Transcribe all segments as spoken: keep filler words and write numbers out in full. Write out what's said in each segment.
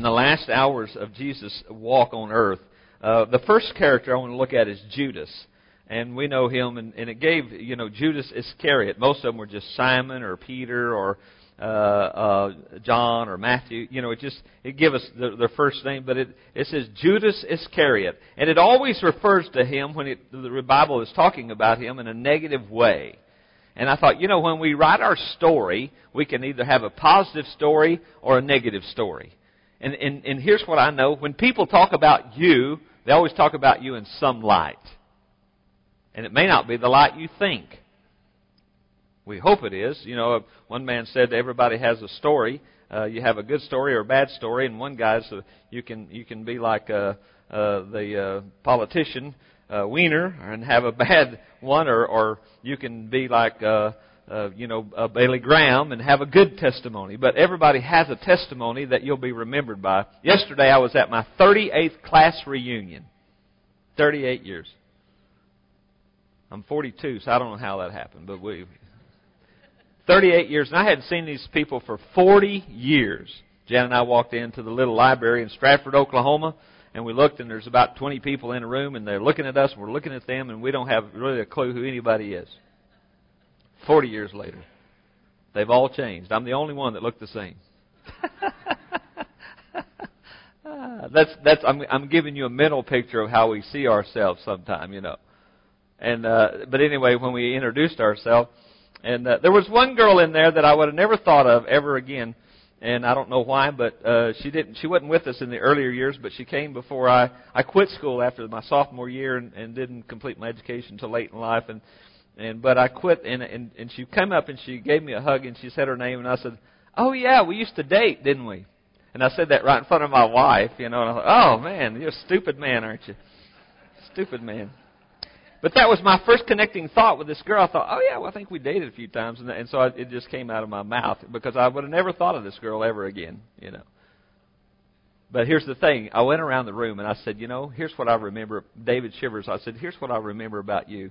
the last hours of Jesus' walk on earth, uh, the first character I want to look at is Judas. And we know him, and, and it gave, you know, Judas Iscariot. Most of them were just Simon or Peter or uh, uh, John or Matthew. You know, it just, it give us the, their first name, but it, it says Judas Iscariot. And it always refers to him when it, the Bible is talking about him in a negative way. And I thought, you know, when we write our story, we can either have a positive story or a negative story. And, and, and here's what I know. When people talk about you, they always talk about you in some light. And it may not be the light you think. We hope it is. You know, one man said everybody has a story. Uh, you have a good story or a bad story. And one guy said you can you can be like uh, uh, the uh, politician uh, Wiener and have a bad one, or, or you can be like uh, uh, you know uh, Bailey Graham and have a good testimony. But everybody has a testimony that you'll be remembered by. Yesterday I was at my thirty-eighth class reunion. thirty-eight years. I'm forty-two, so I don't know how that happened, but we... thirty-eight years, and I hadn't seen these people for forty years. Jan and I walked into the little library in Stratford, Oklahoma, and we looked, and there's about twenty people in a room, and they're looking at us, and we're looking at them, and we don't have really a clue who anybody is. forty years later. They've all changed. I'm the only one that looked the same. that's that's I'm I'm giving you a mental picture of how we see ourselves sometime, you know. And uh, but anyway, when we introduced ourselves, and uh, there was one girl in there that I would have never thought of ever again, and I don't know why, but uh, she didn't. She wasn't with us in the earlier years, but she came before I I quit school after my sophomore year and, and didn't complete my education until late in life, and and but I quit, and, and and she came up and she gave me a hug and she said her name, and I said, "Oh yeah, we used to date, didn't we?" And I said that right in front of my wife, you know, and I thought, "Oh man, you're a stupid man, aren't you? Stupid man." But that was my first connecting thought with this girl. I thought, oh, yeah, well, I think we dated a few times. And, and so I, it just came out of my mouth because I would have never thought of this girl ever again, you know. But here's the thing. I went around the room and I said, you know, here's what I remember. David Shivers, I said, here's what I remember about you.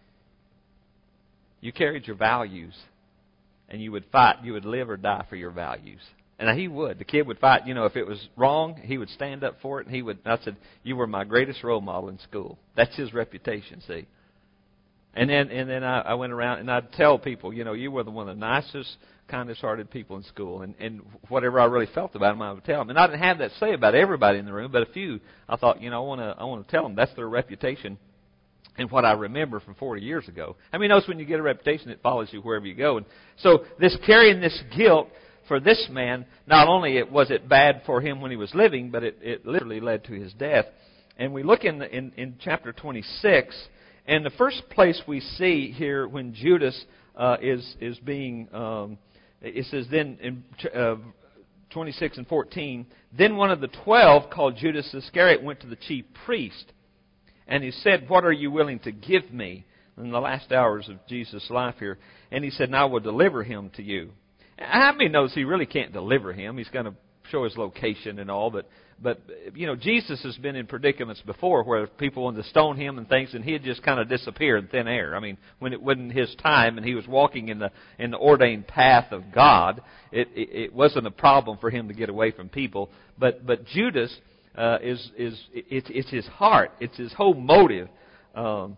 You carried your values, and you would fight. You would live or die for your values. And he would. The kid would fight. You know, if it was wrong, he would stand up for it. And he would. I said, "You were my greatest role model in school." That's his reputation. See. And then, and then I, I went around and I'd tell people, you know, you were the one of the nicest, kindest-hearted people in school. And and whatever I really felt about them, I would tell them. And I didn't have that to say about everybody in the room, but a few. I thought, you know, I want to. I want to tell them that's their reputation. And what I remember from forty years ago. I mean, notice when you get a reputation, it follows you wherever you go. And so this carrying this guilt. For this man, not only it was it bad for him when he was living, but it, it literally led to his death. And we look in, in in chapter twenty-six, and the first place we see here when Judas uh, is is being, um, it says then in uh, twenty-six and fourteen, then one of the twelve called Judas Iscariot went to the chief priest, and he said, "What are you willing to give me?" In the last hours of Jesus' life here, and he said, "And I will deliver him to you." How many knows he really can't deliver him? He's going to show his location and all, but but you know Jesus has been in predicaments before where people wanted to stone him and things, and he'd just kind of disappear in thin air. I mean, when it wasn't his time and he was walking in the in the ordained path of God, it it, it wasn't a problem for him to get away from people. But but Judas uh, is is it's it's his heart, it's his whole motive. Um,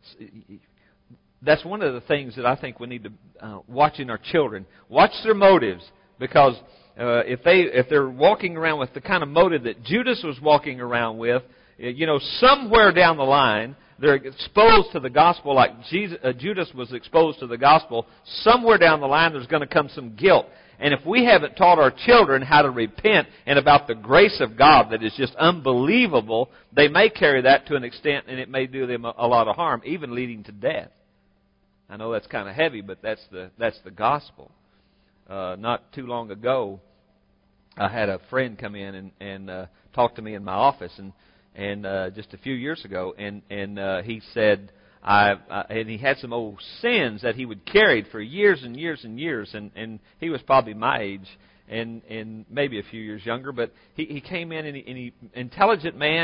That's one of the things that I think we need to uh, watch in our children. Watch their motives, because uh, if they if they're walking around with the kind of motive that Judas was walking around with, you know, somewhere down the line they're exposed to the gospel like Jesus, uh, Judas was exposed to the gospel. Somewhere down the line there's going to come some guilt. And if we haven't taught our children how to repent and about the grace of God that is just unbelievable, they may carry that to an extent, and it may do them a, a lot of harm, even leading to death. I know that's kind of heavy, but that's the that's the gospel. Uh, not too long ago, I had a friend come in and, and uh, talk to me in my office, and and uh, just a few years ago, and and uh, he said, I, I and he had some old sins that he would carried for years and years and years, and, and he was probably my age, and and maybe a few years younger, but he, he came in and he, and he intelligent man.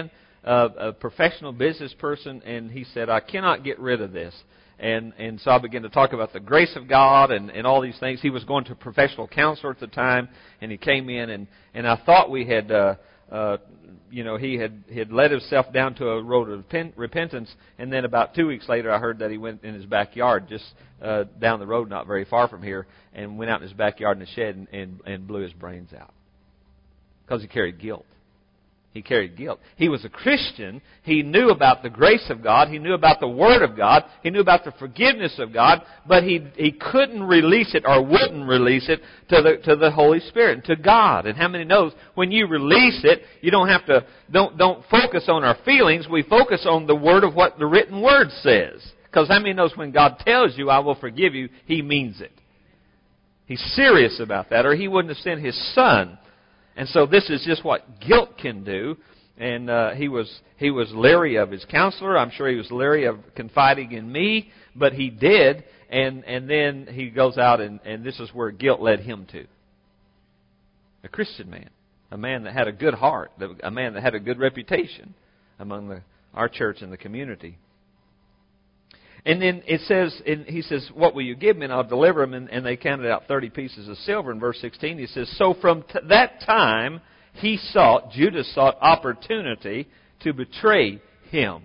uh, a professional business person, and he said, I cannot get rid of this. And and so I began to talk about the grace of God and, and all these things. He was going to a professional counselor at the time, and he came in, and, and I thought we had, uh, uh, you know, he had, he had led himself down to a road of repentance, and then about two weeks later I heard that he went in his backyard, just uh, down the road, not very far from here, and went out in his backyard in the shed and, and, and blew his brains out because he carried guilt. He carried guilt. He was a Christian. He knew about the grace of God. He knew about the Word of God. He knew about the forgiveness of God. But he he couldn't release it or wouldn't release it to the to the Holy Spirit and to God. And how many knows when you release it, you don't have to don't don't focus on our feelings. We focus on the Word of what the written Word says. Because how many knows when God tells you, "I will forgive you," He means it. He's serious about that, or He wouldn't have sent His Son. And so this is just what guilt can do. And uh, he was he was leery of his counselor. I'm sure he was leery of confiding in me, but he did. And and then he goes out, and, and this is where guilt led him to. A Christian man, a man that had a good heart, a man that had a good reputation among the, our church and the community. And then it says, and he says, what will you give me, and I'll deliver them. And, and they counted out thirty pieces of silver. In verse sixteen, he says, so from t- that time he sought, Judas sought opportunity to betray him.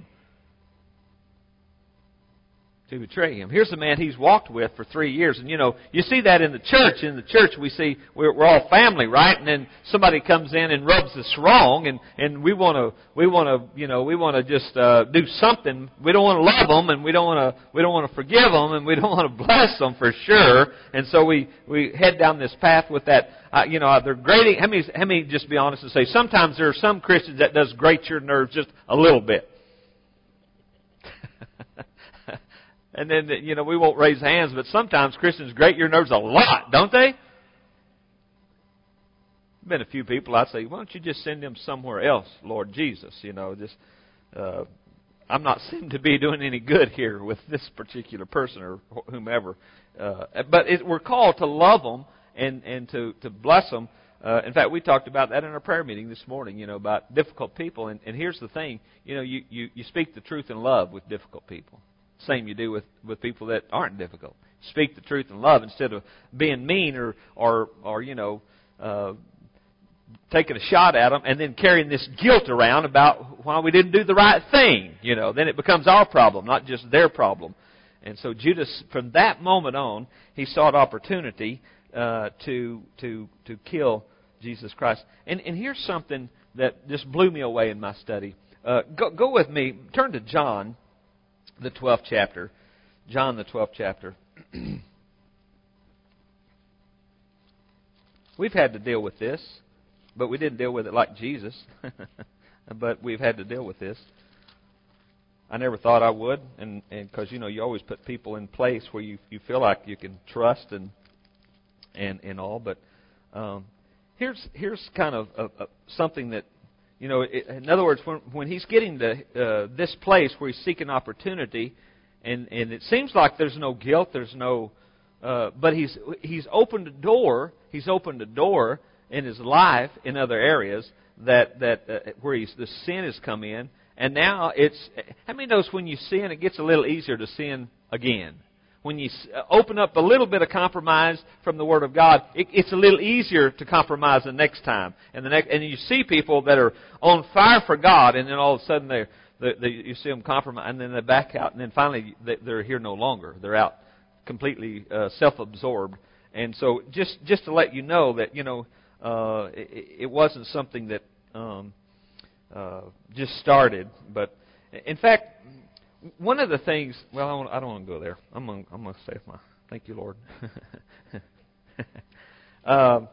To betray him. Here's a man he's walked with for three years. And, you know, you see that in the church. In the church, we see we're, we're all family, right? And then somebody comes in and rubs us wrong, and, and we want to, we want to, you know, we want to just uh, do something. We don't want to love them, and we don't want to, we don't want to forgive them, and we don't want to bless them for sure. And so we, we head down this path with that. Uh, you know, they're grating. How many, how many, just be honest and say, sometimes there are some Christians that does grate your nerves just a little bit. And then, you know, we won't raise hands, but sometimes Christians grate your nerves a lot, don't they? Been a few people, I say, why don't you just send them somewhere else, Lord Jesus? You know, just, uh, I'm not seem to be doing any good here with this particular person or whomever. Uh, but it, we're called to love them and, and to, to bless them. Uh, in fact, we talked about that in our prayer meeting this morning, you know, about difficult people. And, and here's the thing, you know, you, you, you speak the truth in love with difficult people. Same you do with, with people that aren't difficult. Speak the truth in love instead of being mean or, or, or you know, uh, taking a shot at them and then carrying this guilt around about why we didn't do the right thing. You know, then it becomes our problem, not just their problem. And so Judas, from that moment on, he sought opportunity uh, to to to kill Jesus Christ. And and here's something that just blew me away in my study. Uh, go, go with me. Turn to John. The twelfth chapter. John, the twelfth chapter. We've had to deal with this, but we didn't deal with it like Jesus. But we've had to deal with this. I never thought I would, and because, you know, you always put people in place where you, you feel like you can trust and and, and all. But um, here's here's kind of a, a, something that, you know, it, in other words, when, when he's getting to uh, this place where he's seeking opportunity, and, and it seems like there's no guilt, there's no, uh, but he's he's opened a door, he's opened a door in his life in other areas that that uh, where he's the sin has come in, and now it's. How many knows when you sin, it gets a little easier to sin again. When you open up a little bit of compromise from the Word of God, it, it's a little easier to compromise the next time. And the next, and you see people that are on fire for God, and then all of a sudden they, they, they you see them compromise, and then they back out, and then finally they, they're here no longer. They're out completely uh, self-absorbed. And so, just just to let you know that, you know, uh, it, it wasn't something that um, uh, just started, but in fact. One of the things, well, I don't, I don't want to go there. I'm going I'm to save my, thank you, Lord. um,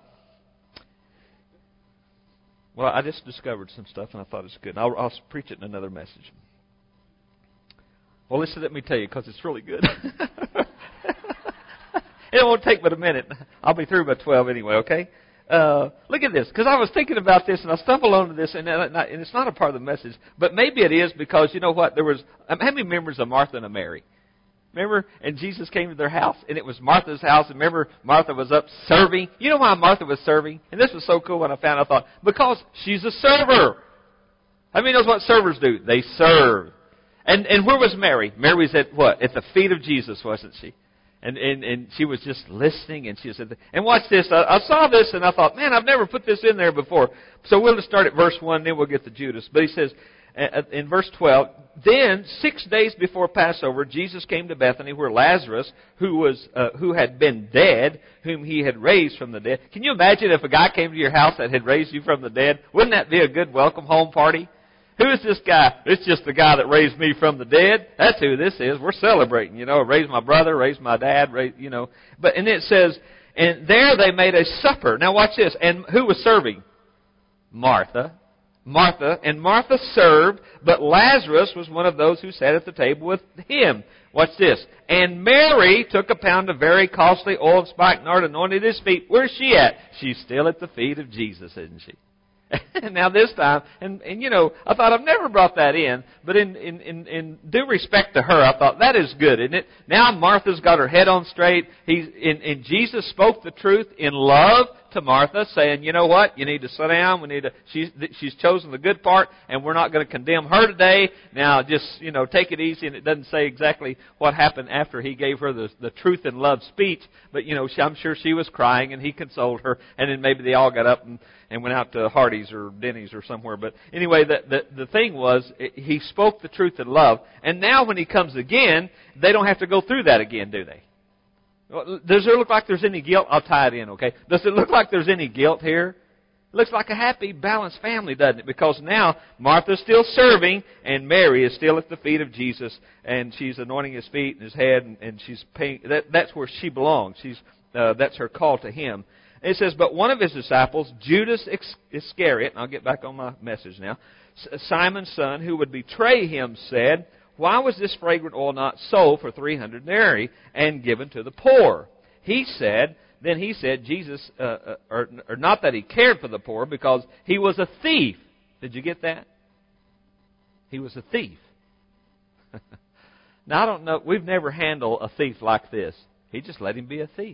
well, I just discovered some stuff, and I thought it's good. And I'll, I'll preach it in another message. Well, listen, let me tell you, because it's really good. It won't take but a minute. I'll be through by twelve anyway, okay? Uh, look at this, because I was thinking about this, and I stumbled onto this, and, and it's not a part of the message, but maybe it is, because you know what? There was how many members of Martha and Mary? Remember? And Jesus came to their house, and it was Martha's house. And remember, Martha was up serving. You know why Martha was serving? And this was so cool when I found. I thought because she's a server. How many knows what servers do? They serve. And and where was Mary? Mary was at what? At the feet of Jesus, wasn't she? And and, and she was just listening, and she said, and watch this. I, I saw this, and I thought, man, I've never put this in there before. So we'll just start at verse one, then we'll get to Judas. But he says, in verse twelve, then six days before Passover, Jesus came to Bethany, where Lazarus, who was uh, who had been dead, whom he had raised from the dead. Can you imagine if a guy came to your house that had raised you from the dead? Wouldn't that be a good welcome home party? Who is this guy? It's just the guy that raised me from the dead. That's who this is. We're celebrating, you know. Raised my brother, raised my dad, raised, you know. But and it says, and there they made a supper. Now watch this. And who was serving? Martha. Martha. And Martha served, but Lazarus was one of those who sat at the table with him. Watch this. And Mary took a pound of very costly oil of spikenard, anointed his feet. Where's she at? She's still at the feet of Jesus, isn't she? Now this time, and, and you know, I thought I've never brought that in, but in, in, in, in due respect to her, I thought that is good, isn't it? Now Martha's got her head on straight. He's, and, and Jesus spoke the truth in love to Martha, saying, you know what, you need to sit down. We need to. She's she's chosen the good part, and we're not going to condemn her today. Now, just you know, take it easy. And it doesn't say exactly what happened after he gave her the the truth and love speech, but you know, she, I'm sure she was crying, and he consoled her, and then maybe they all got up and, and went out to Hardee's or Denny's or somewhere. But anyway, the the, the thing was, he spoke the truth in love, and now when he comes again, they don't have to go through that again, do they? Does it look like there's any guilt? I'll tie it in, okay? Does it look like there's any guilt here? It looks like a happy, balanced family, doesn't it? Because now Martha's still serving, and Mary is still at the feet of Jesus, and she's anointing his feet and his head, and, and she's paying. That, that's where she belongs. She's uh, that's her call to him. And it says, but one of his disciples, Judas Iscariot, and I'll get back on my message now, Simon's son, who would betray him, said, why was this fragrant oil not sold for three hundred denarii and given to the poor? He said, then he said, Jesus, uh, or, or not that he cared for the poor, because he was a thief. Did you get that? He was a thief. Now, I don't know, we've never handled a thief like this. He just let him be a thief.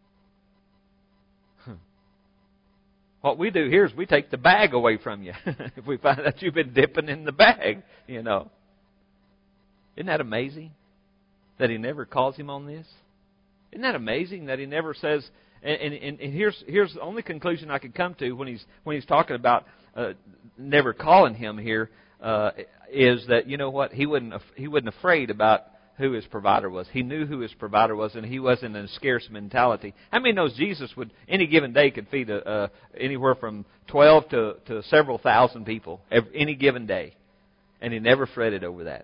What we do here is we take the bag away from you. If we find out you've been dipping in the bag, you know. Isn't that amazing that he never calls him on this? Isn't that amazing that he never says? And, and, and here's here's the only conclusion I could come to when he's when he's talking about uh, never calling him here uh, is that, you know what, he wasn't he wasn't afraid about who his provider was. He knew who his provider was, and he wasn't in a scarce mentality. How many knows Jesus would any given day could feed a, uh, anywhere from twelve to to several thousand people every, any given day, and he never fretted over that.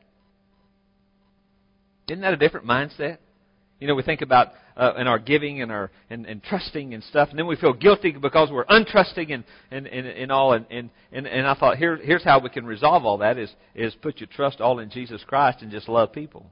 Isn't that a different mindset? You know, we think about uh, in our giving and our and, and trusting and stuff, and then we feel guilty because we're untrusting and and, and, and all. And, and, and, and I thought, here, here's how we can resolve all that is is put your trust all in Jesus Christ and just love people.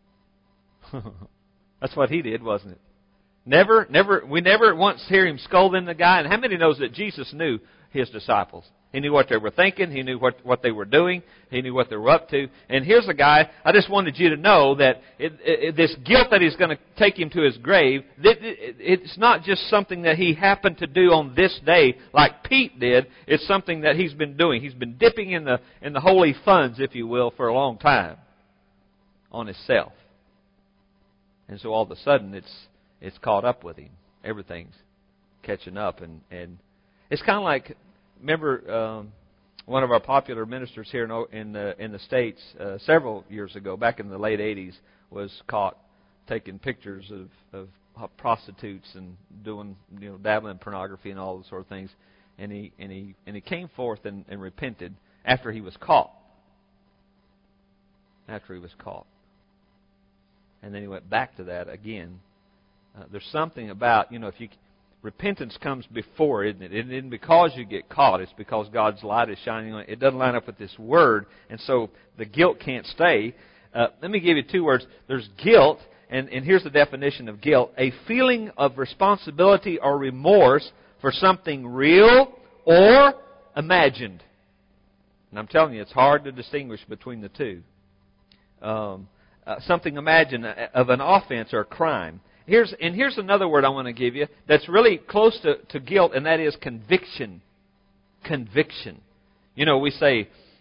That's what he did, wasn't it? Never, never. We never once hear him scolding the guy. And how many knows that Jesus knew his disciples? He knew what they were thinking. He knew what, what they were doing. He knew what they were up to. And here's a guy, I just wanted you to know that it, it, this guilt that he's going to take him to his grave, it, it, it's not just something that he happened to do on this day like Pete did. It's something that he's been doing. He's been dipping in the in the holy funds, if you will, for a long time on himself. And so all of a sudden it's it's caught up with him. Everything's catching up. And, and it's kind of like... Remember, um, one of our popular ministers here in in the, in the States uh, several years ago, back in the late eighties, was caught taking pictures of, of prostitutes and doing, you know, dabbling in pornography and all those sort of things. And he and he and he came forth and, and repented after he was caught. After he was caught, and then he went back to that again. Uh, there's something about, you know, if you. Repentance comes before, isn't it? It isn't because you get caught. It's because God's light is shining on it. It doesn't line up with this word, and so the guilt can't stay. Uh, let me give you two words. There's guilt, and, and here's the definition of guilt. A feeling of responsibility or remorse for something real or imagined. And I'm telling you, it's hard to distinguish between the two. Um, uh, something imagined of an offense or a crime. Here's and here's another word I want to give you that's really close to, to guilt, and that is conviction. Conviction. You know, we say,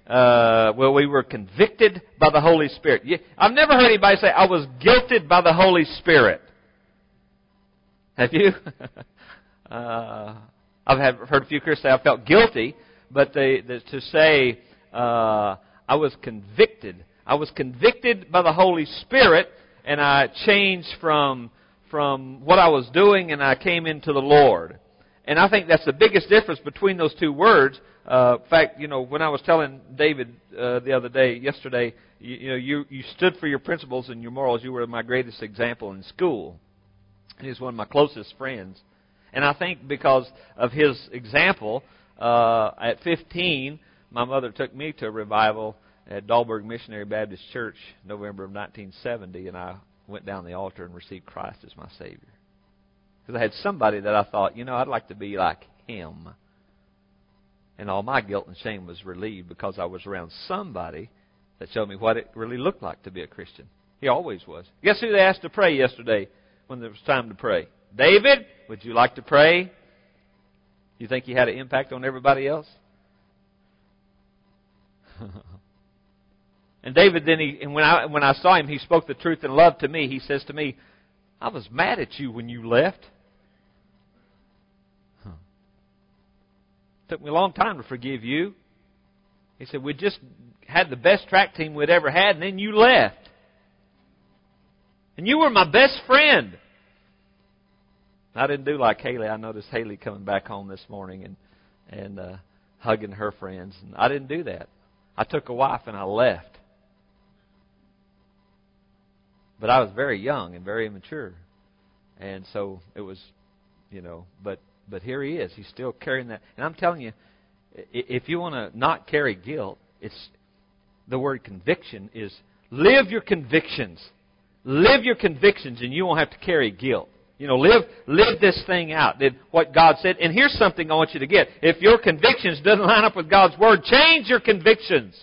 Uh, well, we were convicted by the Holy Spirit. I've never heard anybody say, I was guilted by the Holy Spirit. Have you? uh, I've had, heard a few Christians say, I felt guilty, but they, they, to say, uh, I was convicted. I was convicted by the Holy Spirit, and I changed from, from what I was doing, and I came into the Lord. And I think that's the biggest difference between those two words. Uh, in fact, you know, when I was telling David uh, the other day, yesterday, you, you know, you, you stood for your principles and your morals. You were my greatest example in school. And he was one of my closest friends. And I think because of his example, uh, at fifteen, my mother took me to a revival at Dahlberg Missionary Baptist Church, November of nineteen seventy, and I went down the altar and received Christ as my Savior. Because I had somebody that I thought, you know, I'd like to be like him. And all my guilt and shame was relieved because I was around somebody that showed me what it really looked like to be a Christian. He always was. Guess who they asked to pray yesterday when there was time to pray? David, would you like to pray? You think he had an impact on everybody else? And David then, he, and when I when I saw him, he spoke the truth in love to me. He says to me, I was mad at you when you left. Huh. Took me a long time to forgive you. He said, we just had the best track team we'd ever had, and then you left. And you were my best friend. I didn't do like Haley. I noticed Haley coming back home this morning and, and uh, hugging her friends. And I didn't do that. I took a wife and I left. But I was very young and very immature. And so it was, you know, but but here he is. He's still carrying that. And I'm telling you, if you want to not carry guilt, it's the word conviction is live your convictions. Live your convictions and you won't have to carry guilt. You know, live live this thing out. Did what God said. And here's something I want you to get. If your convictions doesn't line up with God's Word, change your convictions.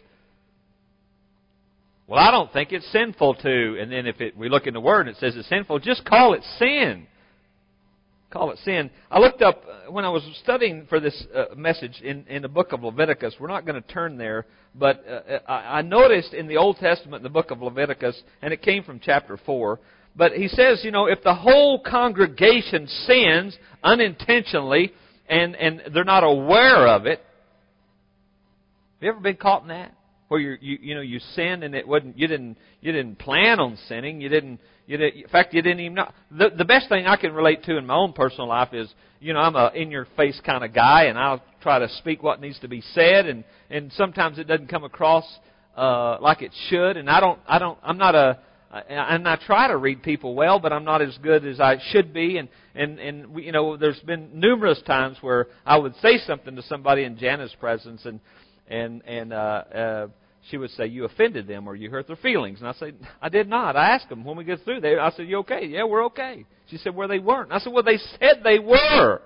Well, I don't think it's sinful to. And then if it, we look in the Word and it says it's sinful, just call it sin. Call it sin. I looked up, when I was studying for this uh, message in, in the book of Leviticus, we're not going to turn there, but uh, I, I noticed in the Old Testament, in the book of Leviticus, and it came from chapter four, but he says, you know, if the whole congregation sins unintentionally and, and they're not aware of it, have you ever been caught in that? Where you you you know you sinned and it wasn't you didn't you didn't plan on sinning, you didn't you did, in fact you didn't even know. The the best thing I can relate to in my own personal life is, you know, I'm a in your face kind of guy and I'll try to speak what needs to be said, and and sometimes it doesn't come across uh like it should, and I don't I don't I'm not a and I try to read people well, but I'm not as good as I should be. And, and, and you know, there's been numerous times where I would say something to somebody in Jana's presence, and and and uh, uh, she would say, "You offended them, or you hurt their feelings." And I said, "I did not." I asked them when we get through there. I said, "You okay?" "Yeah, we're okay." She said, "Well, they weren't." I said, "Well, they said they were."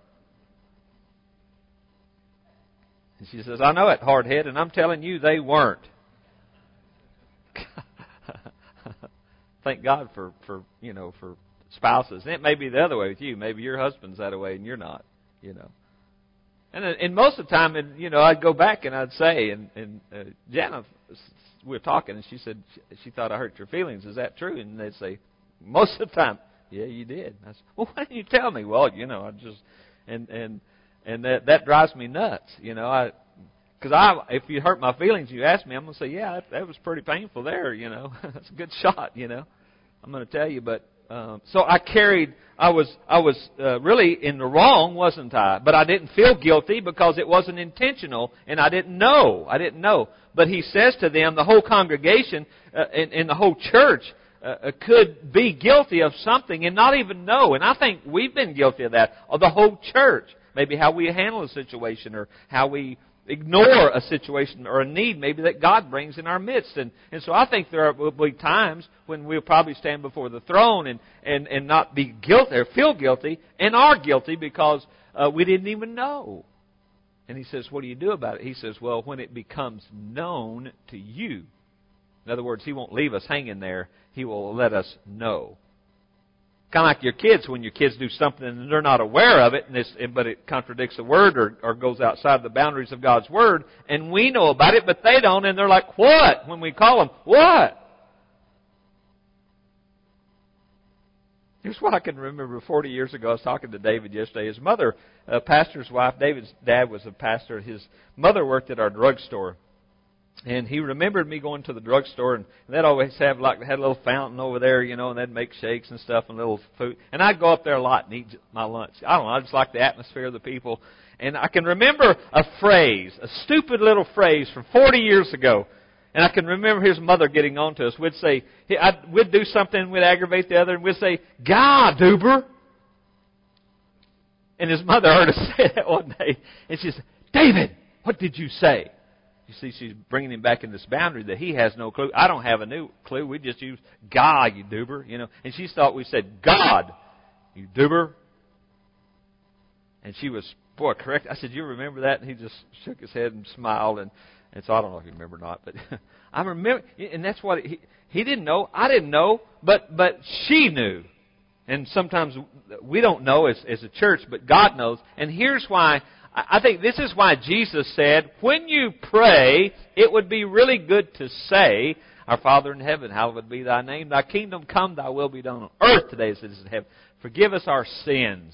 And she says, "I know it, hardhead, and I'm telling you, they weren't." Thank God for, for you know for spouses. And it may be the other way with you. Maybe your husband's that way and you're not. You know. And and most of the time, and you know, I'd go back and I'd say, and and uh, Jana, we were talking, and she said she, she thought I hurt your feelings. Is that true? And they'd say, most of the time, yeah, you did. And I said, well, why didn't you tell me? Well, you know, I just and and and that that drives me nuts. You know, I. Because I, if you hurt my feelings, you ask me, I'm going to say, yeah, that, that was pretty painful there, you know. That's a good shot, you know. I'm going to tell you, but um, so I carried. I was, I was uh, really in the wrong, wasn't I? But I didn't feel guilty because it wasn't intentional, and I didn't know. I didn't know. But he says to them, the whole congregation uh, and, and the whole church uh, could be guilty of something and not even know. And I think we've been guilty of that. Or the whole church, maybe how we handle a situation or how we ignore a situation or a need maybe that God brings in our midst. And, and so I think there will be times when we'll probably stand before the throne and, and, and not be guilty or feel guilty and are guilty because uh, we didn't even know. And he says, what do you do about it? He says, well, when it becomes known to you. In other words, he won't leave us hanging there. He will let us know. Kind of like your kids, when your kids do something and they're not aware of it, and it's, but it contradicts the Word or, or goes outside the boundaries of God's Word, and we know about it, but they don't, and they're like, what? When we call them, what? Here's what I can remember forty years ago. I was talking to David yesterday. His mother, a pastor's wife, David's dad was a pastor. His mother worked at our drugstore. And he remembered me going to the drugstore, and they'd always have, like, they had a little fountain over there, you know, and they'd make shakes and stuff and little food. And I'd go up there a lot and eat my lunch. I don't know, I just like the atmosphere of the people. And I can remember a phrase, a stupid little phrase from forty years ago. And I can remember his mother getting on to us. We'd say, I'd, we'd do something, we'd aggravate the other, and we'd say, God, Duber. And his mother heard us say that one day. And she said, David, what did you say? You see, she's bringing him back in this boundary that he has no clue. I don't have a new clue. We just use God, you Duber, you know. And she thought we said, God, you Duber. And she was, boy, correct. I said, you remember that? And he just shook his head and smiled. And, and so I don't know if you remember or not. But I remember, and that's what, he, he didn't know. I didn't know. But, but she knew. And sometimes we don't know as, as a church, but God knows. And here's why. I think this is why Jesus said, when you pray, it would be really good to say, Our Father in heaven, hallowed be thy name. Thy kingdom come, thy will be done on earth today as it is in heaven. Forgive us our sins.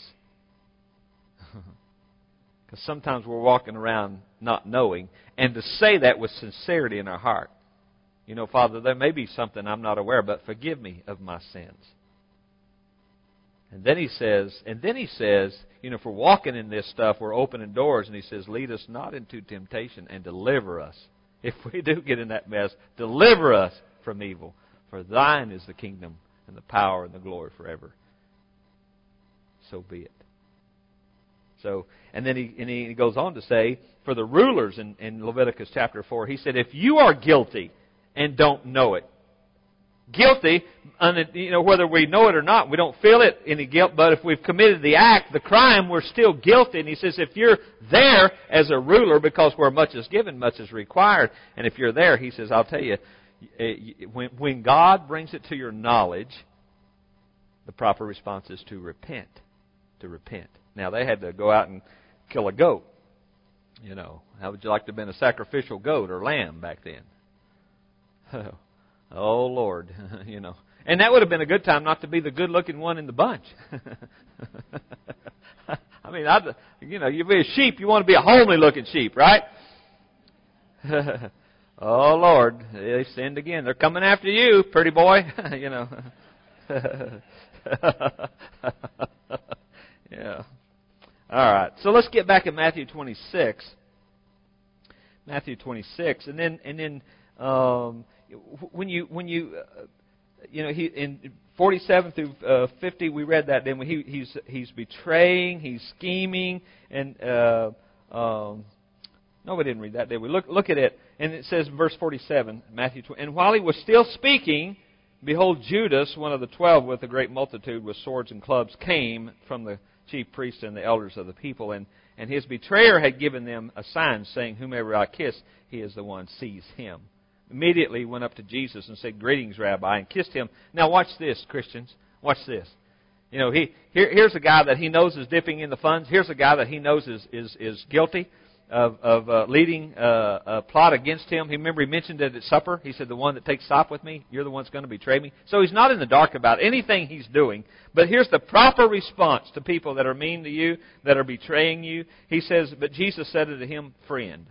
Because sometimes we're walking around not knowing. And to say that with sincerity in our heart. You know, Father, there may be something I'm not aware of, but forgive me of my sins. And then he says, and then he says, you know, if we're walking in this stuff, we're opening doors, and he says, lead us not into temptation and deliver us. If we do get in that mess, deliver us from evil. For thine is the kingdom and the power and the glory forever. So be it. So, and then he, and he goes on to say, for the rulers in, in Leviticus chapter four, he said, if you are guilty and don't know it, guilty, you know, whether we know it or not, we don't feel it, any guilt, but if we've committed the act, the crime, we're still guilty. And he says, if you're there as a ruler, because where much is given, much is required, and if you're there, he says, I'll tell you, when, when God brings it to your knowledge, the proper response is to repent. To repent. Now, they had to go out and kill a goat. You know, how would you like to have been a sacrificial goat or lamb back then? Oh, Lord, you know. And that would have been a good time not to be the good-looking one in the bunch. I mean, I'd, you know, you be a sheep, you want to be a homely-looking sheep, right? Oh, Lord, they sinned again. They're coming after you, pretty boy, you know. Yeah. All right, so let's get back in Matthew twenty-six. Matthew twenty-six, and then, and then, um... When you when you uh, you know he in forty-seven through uh, fifty we read that, then he he's he's betraying, he's scheming, and uh, um, no, we didn't read that, did we? Look look at it, and it says in verse forty-seven, Matthew twenty, and while he was still speaking, behold, Judas, one of the twelve, with a great multitude with swords and clubs, came from the chief priests and the elders of the people, and and his betrayer had given them a sign, saying, whomever I kiss, he is the one, seize him. Immediately went up to Jesus and said, greetings, Rabbi, and kissed him. Now watch this, Christians. Watch this. You know, he here, here's a guy that he knows is dipping in the funds. Here's a guy that he knows is is, is guilty of, of uh, leading uh, a plot against him. He remember he mentioned it at supper. He said, the one that takes sop with me, you're the one that's going to betray me. So he's not in the dark about anything he's doing. But here's the proper response to people that are mean to you, that are betraying you. He says, but Jesus said unto him, friend.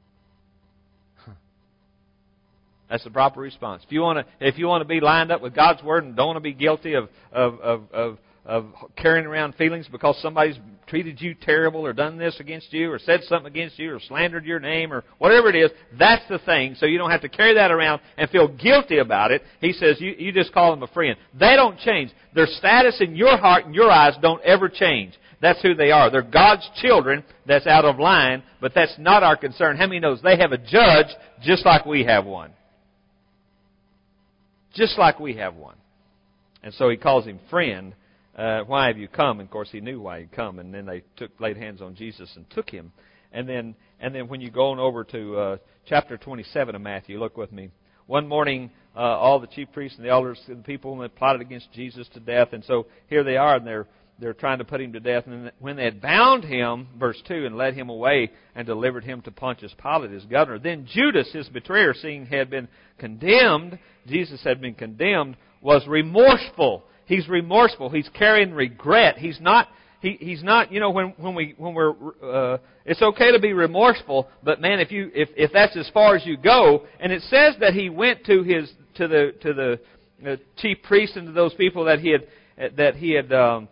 That's the proper response. If you want to, if you want to be lined up with God's Word and don't want to be guilty of of of of, of carrying around feelings because somebody's treated you terrible or done this against you or said something against you or slandered your name or whatever it is, that's the thing. So you don't have to carry that around and feel guilty about it. He says you, you just call them a friend. They don't change. Their status in your heart and your eyes don't ever change. That's who they are. They're God's children that's out of line, but that's not our concern. How many knows they have a judge just like we have one? Just like we have one. And so he calls him friend. Uh, why have you come? And of course he knew why he'd come. And then they took laid hands on Jesus and took him. And then and then when you go on over to uh, chapter twenty-seven of Matthew, look with me. One morning uh, all the chief priests and the elders and the people, and they plotted against Jesus to death. And so here they are, and they're they're trying to put him to death. And when they had bound him, verse two, and led him away and delivered him to Pontius Pilate, his governor, then Judas, his betrayer, seeing he had been condemned, Jesus had been condemned, was remorseful. He's remorseful. He's carrying regret. He's not. He, he's not. You know, when when we when we're. Uh, it's okay to be remorseful, but man, if you if if that's as far as you go, and it says that he went to his to the to the uh, chief priests and to those people that he had that he had um,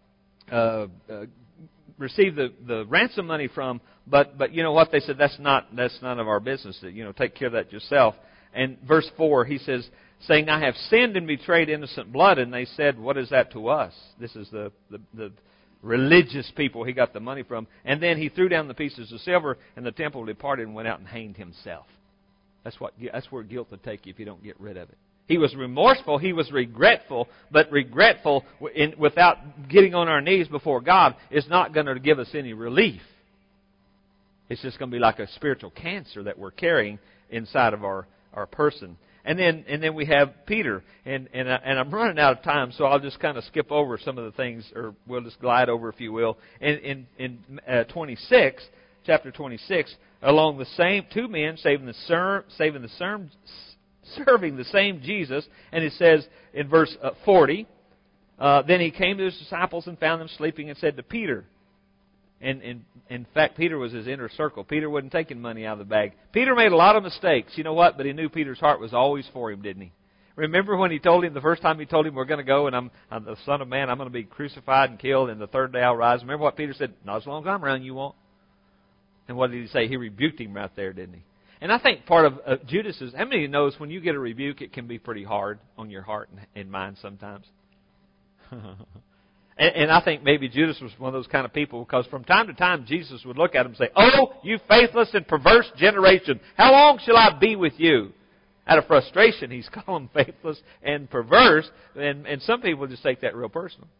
uh, uh, received the, the ransom money from. But but you know what they said? That's not that's none of our business. You know, take care of that yourself. And verse four, he says, saying, I have sinned and betrayed innocent blood. And they said, what is that to us? This is the, the, the religious people he got the money from. And then he threw down the pieces of silver, and the temple departed and went out and hanged himself. That's what that's where guilt will take you if you don't get rid of it. He was remorseful, he was regretful, but regretful in, without getting on our knees before God is not going to give us any relief. It's just going to be like a spiritual cancer that we're carrying inside of our, our person. And then and then we have Peter, and and, I, and I'm running out of time, so I'll just kind of skip over some of the things, or we'll just glide over, if you will. In in, in uh, twenty-six, chapter twenty-six, along the same two men saving the ser, saving the ser, serving the same Jesus, and it says in verse uh, forty, uh, then he came to his disciples and found them sleeping, and said to Peter. And, and in fact, Peter was his inner circle. Peter wasn't taking money out of the bag. Peter made a lot of mistakes. You know what? But he knew Peter's heart was always for him, didn't he? Remember when he told him, the first time he told him, we're going to go and I'm, I'm the Son of Man, I'm going to be crucified and killed, and the third day I'll rise. Remember what Peter said? Not as long as I'm around, you won't. And what did he say? He rebuked him right there, didn't he? And I think part of uh, Judas is, how many of you knows when you get a rebuke, it can be pretty hard on your heart and, and mind sometimes? And, and I think maybe Judas was one of those kind of people, because from time to time Jesus would look at him and say, oh, you faithless and perverse generation, how long shall I be with you? Out of frustration, he's calling them faithless and perverse, and, and some people just take that real personal.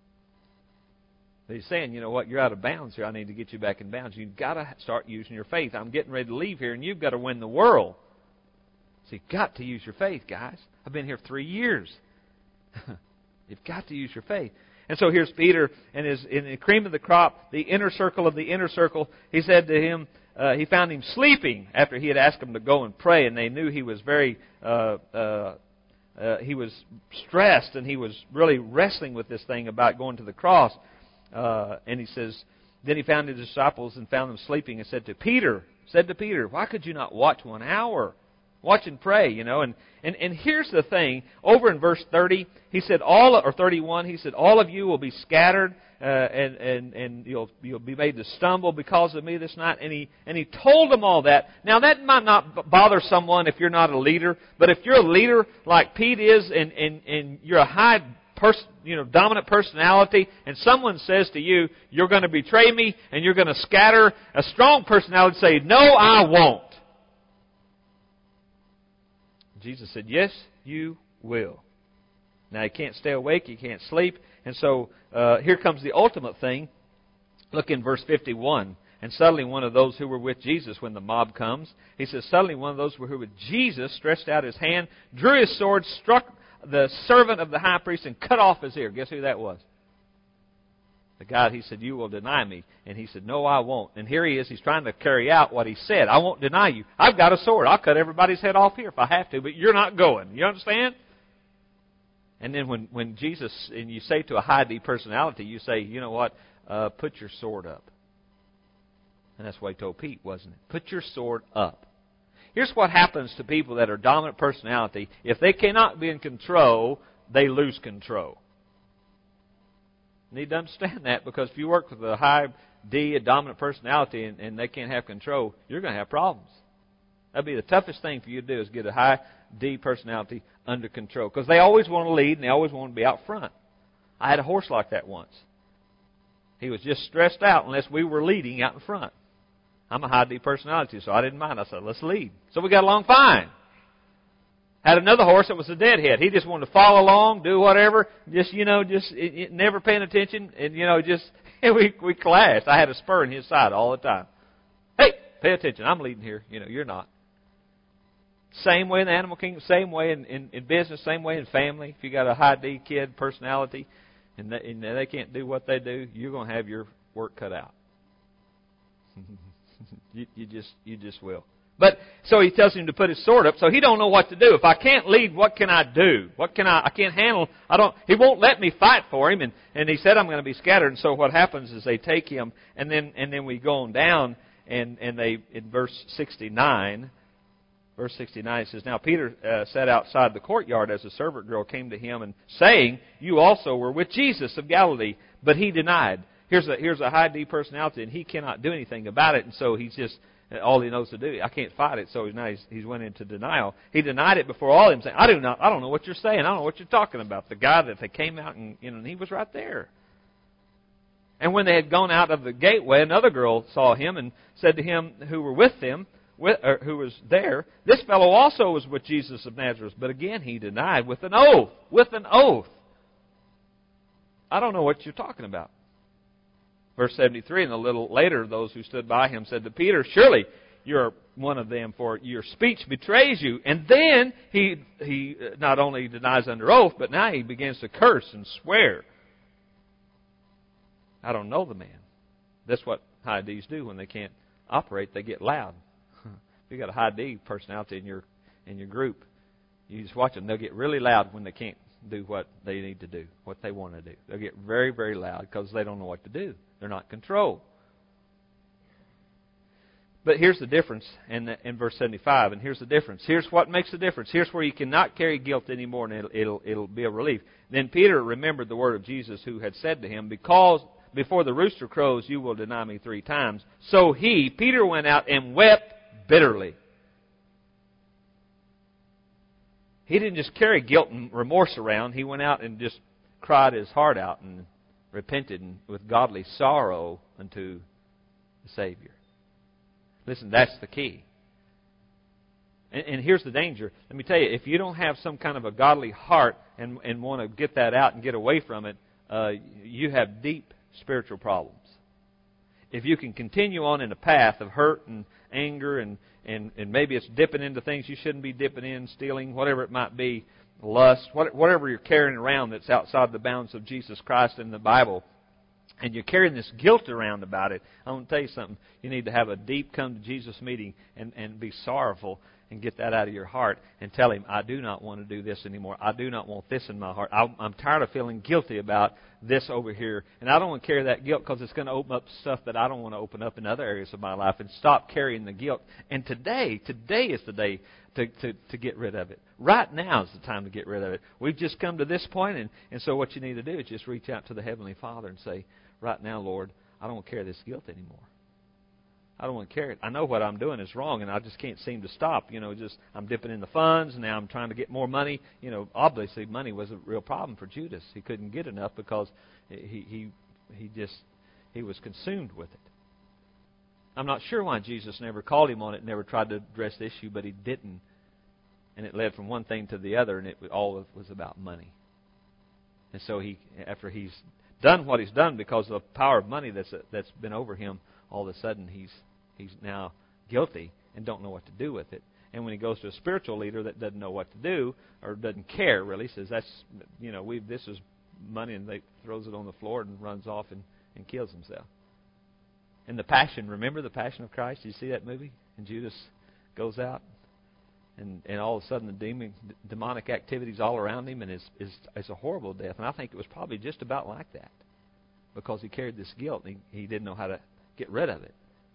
He's saying, you know what, you're out of bounds here. I need to get you back in bounds. You've got to start using your faith. I'm getting ready to leave here, and you've got to win the world. So you've got to use your faith, guys. I've been here three years. You've got to use your faith. And so here's Peter, and his, in the cream of the crop, the inner circle of the inner circle. He said to him, uh, he found him sleeping after he had asked him to go and pray, and they knew he was very, uh, uh, uh, he was stressed, and he was really wrestling with this thing about going to the cross. Uh, and he says, then he found his disciples and found them sleeping, and said to Peter, said to Peter, why could you not watch one hour? Watch and pray, you know. And, and, and here's the thing. Over in verse thirty, he said, all or thirty-one, he said, all of you will be scattered, uh, and, and, and you'll, you'll be made to stumble because of me this night. And he, and he told them all that. Now, that might not bother someone if you're not a leader, but if you're a leader like Pete is, and, and, and you're a high Pers- you know, dominant personality, and someone says to you, you're going to betray me and you're going to scatter, a strong personality say, no, I won't. Jesus said, yes, you will. Now, you can't stay awake, you can't sleep, and so uh, here comes the ultimate thing. Look in verse fifty-one. And suddenly one of those who were with Jesus, when the mob comes, he says, suddenly one of those who were with Jesus stretched out his hand, drew his sword, struck the servant of the high priest, and cut off his ear. Guess who that was? The guy, he said, you will deny me. And he said, no, I won't. And here he is, he's trying to carry out what he said. I won't deny you. I've got a sword. I'll cut everybody's head off here if I have to, but you're not going. You understand? And then when, when Jesus, and you say to a high D personality, you say, you know what, uh, put your sword up. And that's what he told Pete, wasn't it? Put your sword up. Here's what happens to people that are dominant personality. If they cannot be in control, they lose control. You need to understand that, because if you work with a high D, a dominant personality, and, and they can't have control, you're going to have problems. That'd be the toughest thing for you to do, is get a high D personality under control. Because they always want to lead, and they always want to be out front. I had a horse like that once. He was just stressed out unless we were leading out in front. I'm a high D personality, so I didn't mind. I said, let's lead. So we got along fine. Had another horse that was a deadhead. He just wanted to follow along, do whatever, just, you know, just it, it, never paying attention. And, you know, just, we, we clashed. I had a spur in his side all the time. Hey, pay attention. I'm leading here. You know, you're not. Same way in the animal kingdom, same way in, in, in business, same way in family. If you got a high D kid personality and they, and they can't do what they do, you're going to have your work cut out. you, you just you just will. But so he tells him to put his sword up. So he don't know what to do. If I can't lead, what can I do? What can I? I can't handle. I don't. He won't let me fight for him. And, and he said I'm going to be scattered. And so what happens is they take him, and then and then we go on down, and and they in verse sixty-nine. Verse sixty-nine, it says, Now Peter uh, sat outside the courtyard as a servant girl came to him and saying, You also were with Jesus of Galilee. But he denied. Here's a here's a high D personality, and he cannot do anything about it. And so he's just, all he knows to do, I can't fight it. So now he's, he's went into denial. He denied it before all of them, saying, I do not, I don't know what you're saying. I don't know what you're talking about. The guy that they came out, and, you know, and he was right there. And when they had gone out of the gateway, another girl saw him and said to him who were with them, With, or who was there, this fellow also was with Jesus of Nazareth. But again he denied with an oath, with an oath. I don't know what you're talking about. Verse seventy-three, and a little later those who stood by him said to Peter, Surely you're one of them, for your speech betrays you. And then he he not only denies under oath, but now he begins to curse and swear. I don't know the man. That's what high D's do when they can't operate. They get loud. If you got a high D personality in your in your group, you just watch them. They'll get really loud when they can't do what they need to do, what they want to do. They'll get very, very loud because they don't know what to do. They're not controlled. But here's the difference in, the, in verse seventy-five, and here's the difference. Here's what makes the difference. Here's where you cannot carry guilt anymore, and it'll, it'll, it'll be a relief. Then Peter remembered the word of Jesus, who had said to him, Because before the rooster crows, you will deny me three times. So he, Peter, went out and wept bitterly. He didn't just carry guilt and remorse around. He went out and just cried his heart out and repented and with godly sorrow unto the Savior. Listen, that's the key. And, and here's the danger. Let me tell you, if you don't have some kind of a godly heart and, and want to get that out and get away from it, uh, you have deep spiritual problems. If you can continue on in a path of hurt and anger and, and, and maybe it's dipping into things you shouldn't be dipping in, stealing, whatever it might be, lust, whatever you're carrying around that's outside the bounds of Jesus Christ in the Bible, and you're carrying this guilt around about it, I want to tell you something. You need to have a deep come to Jesus meeting and, and be sorrowful and get that out of your heart and tell Him, I do not want to do this anymore. I do not want this in my heart. I, I'm tired of feeling guilty about this over here. And I don't want to carry that guilt because it's going to open up stuff that I don't want to open up in other areas of my life, and stop carrying the guilt. And today, today is the day to, to, to get rid of it. Right now is the time to get rid of it. We've just come to this point, and, and so what you need to do is just reach out to the Heavenly Father and say, right now, Lord, I don't want to carry this guilt anymore. I don't want to carry it. I know what I'm doing is wrong, and I just can't seem to stop. You know, just I'm dipping in the funds, and now I'm trying to get more money. You know, obviously money was a real problem for Judas. He couldn't get enough because he he he just he was consumed with it. I'm not sure why Jesus never called him on it, never tried to address the issue, but he didn't, and it led from one thing to the other, and it all was about money. And so he, after he's done what he's done because of the power of money that's that's been over him, all of a sudden he's he's now guilty and don't know what to do with it. And when he goes to a spiritual leader that doesn't know what to do or doesn't care really, says that's you know we this is money, and they throws it on the floor and runs off and, and kills himself. And the Passion, remember the Passion of Christ? Did you see that movie? And Judas goes out, and, and all of a sudden the demon, demonic activities all around him, and it's, it's, it's a horrible death. And I think it was probably just about like that, because he carried this guilt and he, he didn't know how to get rid of it.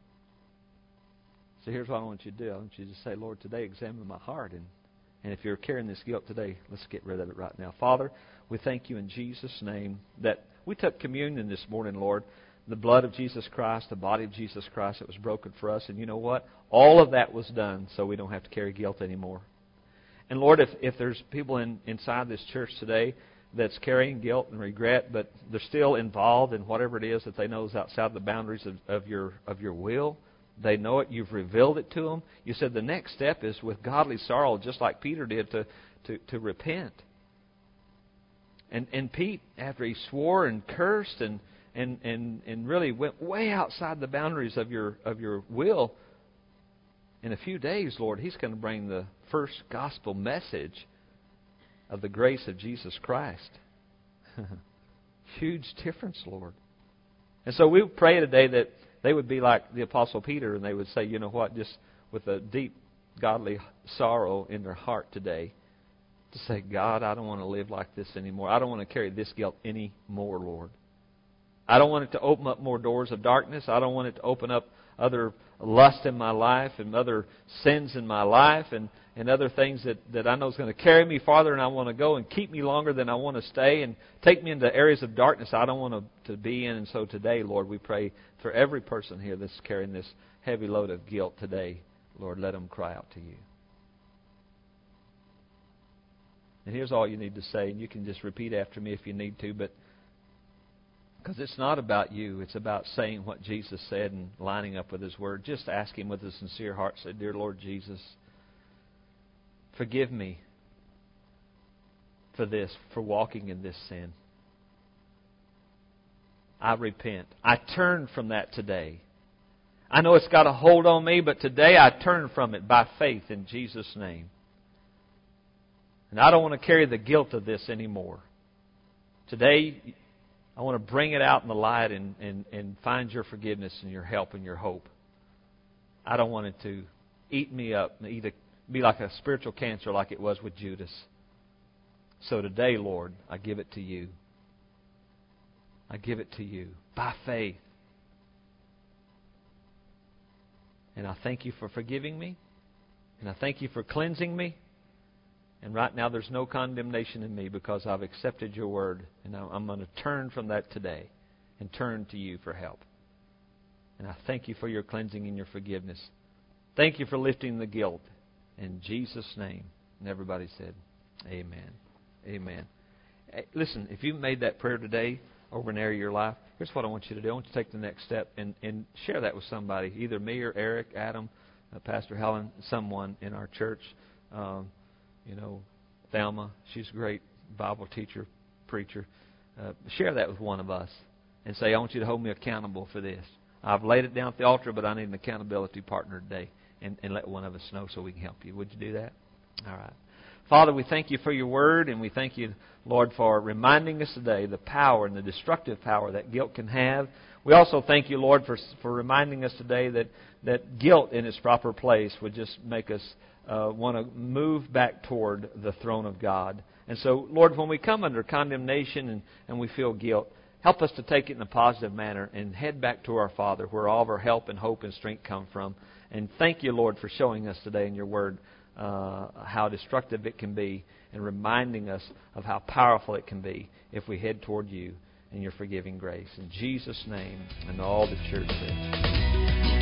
So here's what I want you to do. I want you to say, Lord, today examine my heart. And, and if you're carrying this guilt today, let's get rid of it right now. Father, we thank you in Jesus' name that we took communion this morning, Lord. The blood of Jesus Christ, the body of Jesus Christ that was broken for us. And you know what? All of that was done so we don't have to carry guilt anymore. And Lord, if, if there's people in, inside this church today that's carrying guilt and regret, but they're still involved in whatever it is that they know is outside the boundaries of, of your of your will, they know it, you've revealed it to them. You said the next step is with godly sorrow, just like Peter did, to, to, to repent. And and Pete, after he swore and cursed and And, and and really went way outside the boundaries of your of your will, in a few days, Lord, he's going to bring the first gospel message of the grace of Jesus Christ. Huge difference, Lord. And so we pray today that they would be like the Apostle Peter, and they would say, you know what, just with a deep godly sorrow in their heart today, to say, God, I don't want to live like this anymore. I don't want to carry this guilt anymore, Lord. I don't want it to open up more doors of darkness. I don't want it to open up other lust in my life and other sins in my life and, and other things that, that I know is going to carry me farther than I want to go and keep me longer than I want to stay and take me into areas of darkness I don't want to, to be in. And so today, Lord, we pray for every person here that's carrying this heavy load of guilt today. Lord, let them cry out to you. And here's all you need to say, and you can just repeat after me if you need to, but because it's not about you. It's about saying what Jesus said and lining up with His Word. Just ask Him with a sincere heart. Say, Dear Lord Jesus, forgive me for this, for walking in this sin. I repent. I turn from that today. I know it's got a hold on me, but today I turn from it by faith in Jesus' name. And I don't want to carry the guilt of this anymore. Today, I want to bring it out in the light and, and, and find your forgiveness and your help and your hope. I don't want it to eat me up and either be like a spiritual cancer like it was with Judas. So today, Lord, I give it to you. I give it to you by faith. And I thank you for forgiving me. And I thank you for cleansing me. And right now there's no condemnation in me because I've accepted your word. And I'm going to turn from that today and turn to you for help. And I thank you for your cleansing and your forgiveness. Thank you for lifting the guilt. In Jesus' name. And everybody said, amen. Amen. Hey, listen, if you made that prayer today over an area of your life, here's what I want you to do. I want you to take the next step and, and share that with somebody, either me or Eric, Adam, uh, Pastor Helen, someone in our church. Um, You know, Thelma, she's a great Bible teacher, preacher. Uh, share that with one of us and say, I want you to hold me accountable for this. I've laid it down at the altar, but I need an accountability partner today. And, and let one of us know so we can help you. Would you do that? All right. Father, we thank you for your word, and we thank you, Lord, for reminding us today the power and the destructive power that guilt can have. We also thank you, Lord, for for reminding us today that, that guilt in its proper place would just make us uh, want to move back toward the throne of God. And so, Lord, when we come under condemnation and, and we feel guilt, help us to take it in a positive manner and head back to our Father, where all of our help and hope and strength come from. And thank you, Lord, for showing us today in your word uh, how destructive it can be and reminding us of how powerful it can be if we head toward you and your forgiving grace. In Jesus' name, and all the church said.